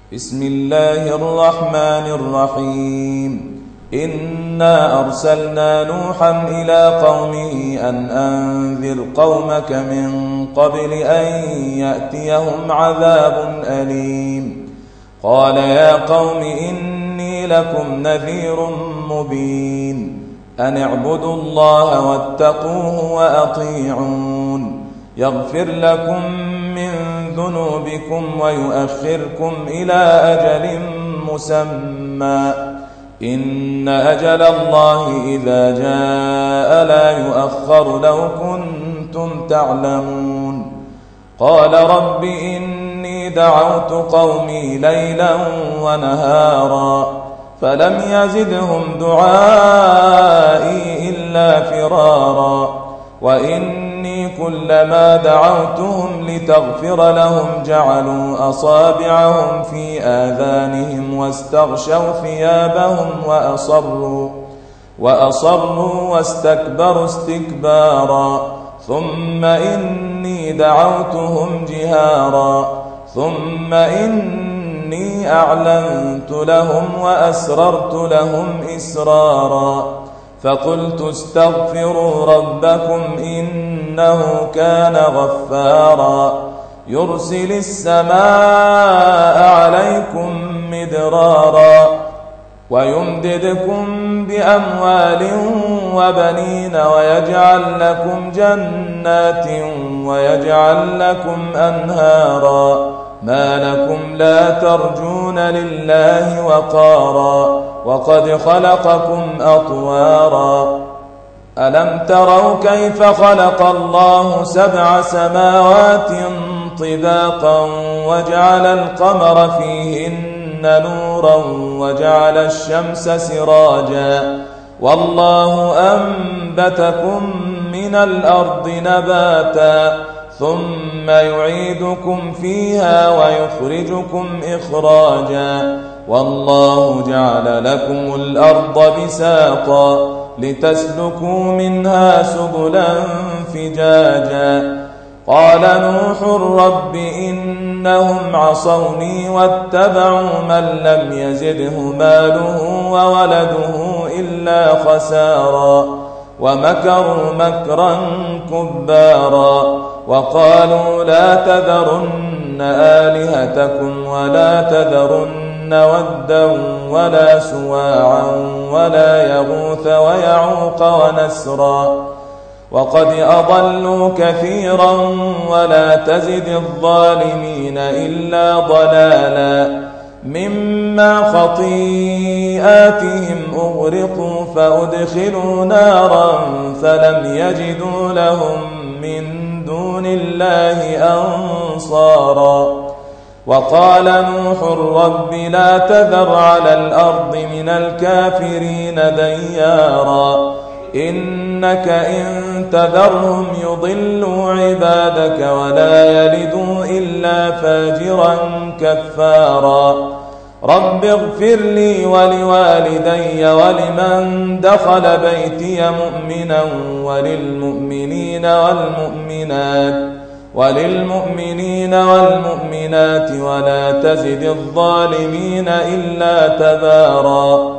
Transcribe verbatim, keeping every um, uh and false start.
بسم الله الرحمن الرحيم إنا أرسلنا نوحا إلى قومه أن أنذر قومك من قبل أن يأتيهم عذاب أليم قال يا قوم إني لكم نذير مبين أن اعبدوا الله واتقوه وأطيعون يغفر لكم من ذنوبكم ويؤخركم إلى أجل مسمى إن أجل الله إذا جاء لا يؤخر لو كنتم تعلمون قال رب إني دعوت قومي ليلا ونهارا فلم يزدهم دعائي إلا فرارا وإني كلما دعوتهم لتغفر لهم جعلوا أصابعهم في آذانهم واستغشوا ثيابهم وأصروا وأصروا واستكبروا استكبارا ثم إني دعوتهم جهارا ثم إني أعلنت لهم وأسررت لهم إسرارا فقلت استغفروا ربكم إنه كان غفارا يرسل السماء عليكم مدرارا ويمددكم بأموال وبنين ويجعل لكم جنات ويجعل لكم أنهارا ما لكم لا ترجون لله وقارا وقد خلقكم أطوارا ألم تروا كيف خلق الله سبع سماوات طباقا وجعل القمر فيهن نورا وجعل الشمس سراجا والله أنبتكم من الأرض نباتا ثم يعيدكم فيها ويخرجكم إخراجا والله جعل لكم الأرض بساطا لتسلكوا منها سبلا فجاجا قال نوح رب إنهم عصوني واتبعوا من لم يزده ماله وولده إلا خسارا ومكروا مكرا كبارا وقالوا لا تذرن آلهتكم ولا تذرن ودا ولا سواعا ولا يغوث ويعوق ونسرا وقد أضلوا كثيرا ولا تزد الظالمين إلا ضلالا مما خطيئاتهم أغرقوا فأدخلوا نارا فلم يجدوا لهم من دون الله أنصارا وقال نوح رب لا تذر على الأرض من الكافرين ديارا إنك إن تذرهم يضلوا عبادك ولا يلدوا إلا فاجرا كفارا رب اغفر لي ولوالدي ولمن دخل بيتي مؤمنا وللمؤمنين والمؤمنات وللمؤمنين والمؤمنات ولا تزد الظالمين إلا تبارا